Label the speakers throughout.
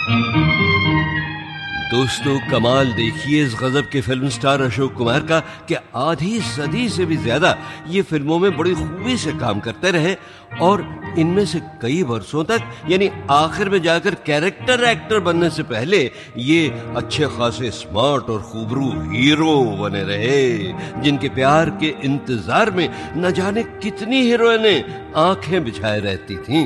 Speaker 1: दोस्तों, कमाल देखिए इस गजब के फिल्म स्टार अशोक कुमार का कि आधी सदी से भी ज्यादा ये फिल्मों में बड़ी खूबी से काम करते रहे और इनमें से कई वर्षों तक, यानी आखिर में जाकर कैरेक्टर एक्टर बनने से पहले ये अच्छे खासे स्मार्ट और खूबरू हीरो बने रहे, जिनके प्यार के इंतजार में न जाने कितनी हीरोइनें आंखें बिछाए रहती थीं।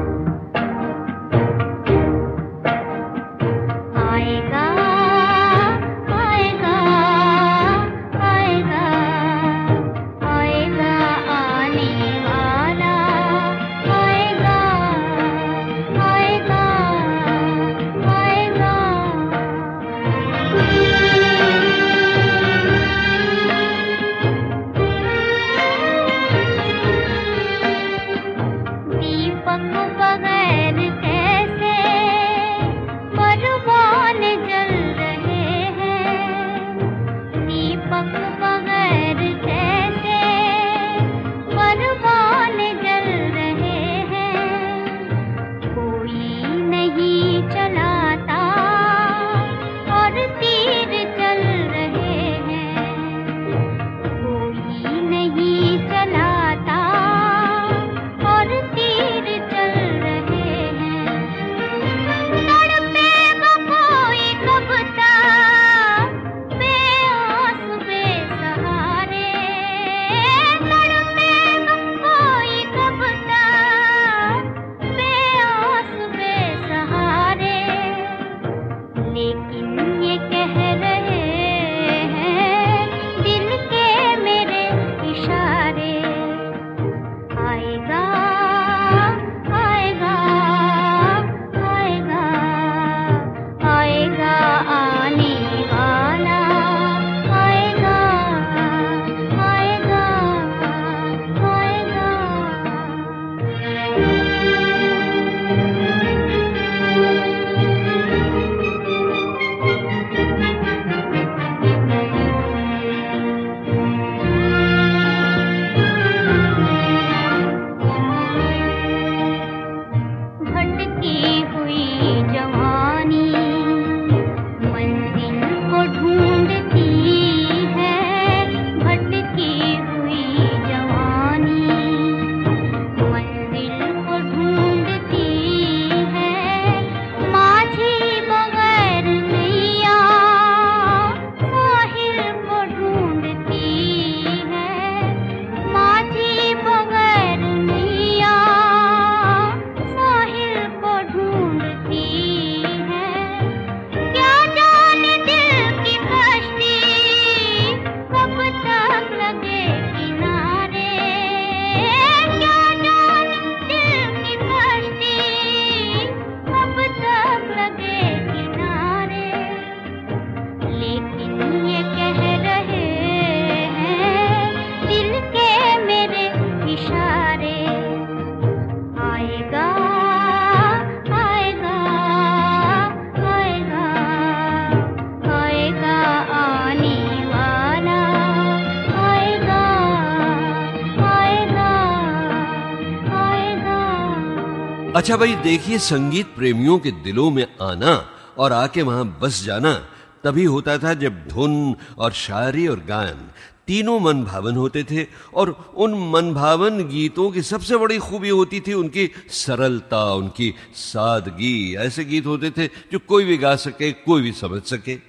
Speaker 1: अच्छा भाई देखिए, संगीत प्रेमियों के दिलों में आना और आके वहां बस जाना तभी होता था जब धुन और शायरी और गायन तीनों मन भावन होते थे। और उन मन भावन गीतों की सबसे बड़ी खूबी होती थी उनकी सरलता, उनकी सादगी। ऐसे गीत होते थे जो कोई भी गा सके, कोई भी समझ सके।